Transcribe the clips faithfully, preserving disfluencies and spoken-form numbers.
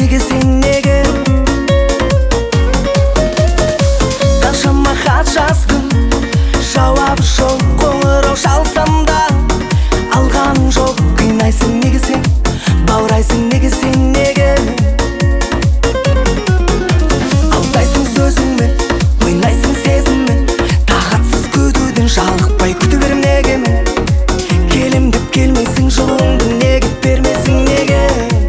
неге сен неге? Қаншама хат жаздым, жауап жоқ, қоңырау шалсам да алғаным жоқ. Қинайсың неге сен, баурайсың неге сен неге? Алдайсың сөзіңмен, ойнайсың сезіммен, тағатсыз күтуден жалықпай күте берем неге мен? Келем деп келмейсің, жылуыңды неге бермесің неге?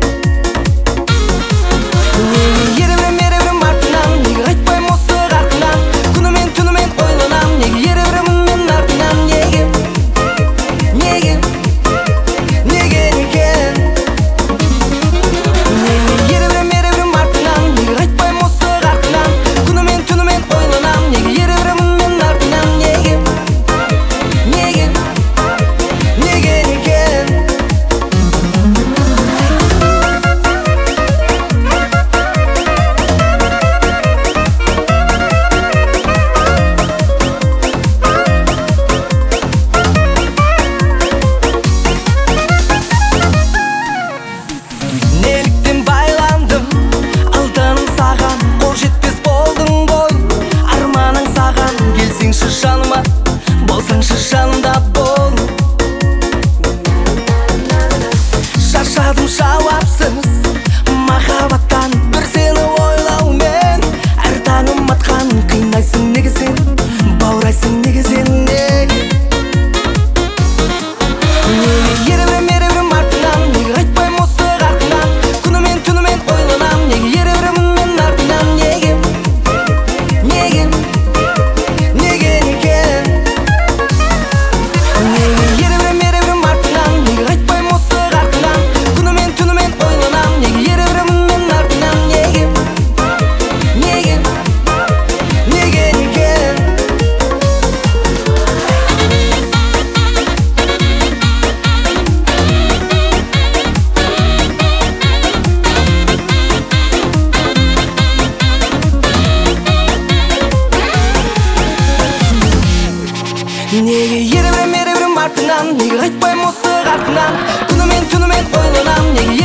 Неге ереврем ереврем артынан, неге қайтпайм осы қарқынан? Күнімен түнімен ойланам, неге еревремін мен артынан? Неге? Неге? Неге неге? Неге ереврем ереврем артынан, неге қайтпайм осы қарқынан? Күнімен түнімен ойланам, неге еревремін мен артынан? Неге? Неге? Неге неге? Неліктен байландым, алданым саған, қол жетпес болдың ғой. Арманың саған, келсеңші жаныма, болсаңшы жанымда бол. Шаршадым жауапсыз махаббаттан, бір сені ойлаумен әр таңым атқан. Қинайсың неге сен, баурайсың неге сен неге? Неге ереврем ереврем артынан, неге қайтпайм осы қарқынан? Күнімен түнімен ойланам, неге еревремін мен артынан? Неге? Неге? Неге неге? Неге ереврем ереврем артынан, неге қайтпайм осы қарқынан? Күнімен түнімен ойланам, неге еревремін мен артынан? Неге? Неге? Неге неге? Неге ереврем ереврем артынан, неге қайтпайм осы қарқынан? Күнімен түнімен ойланам, неге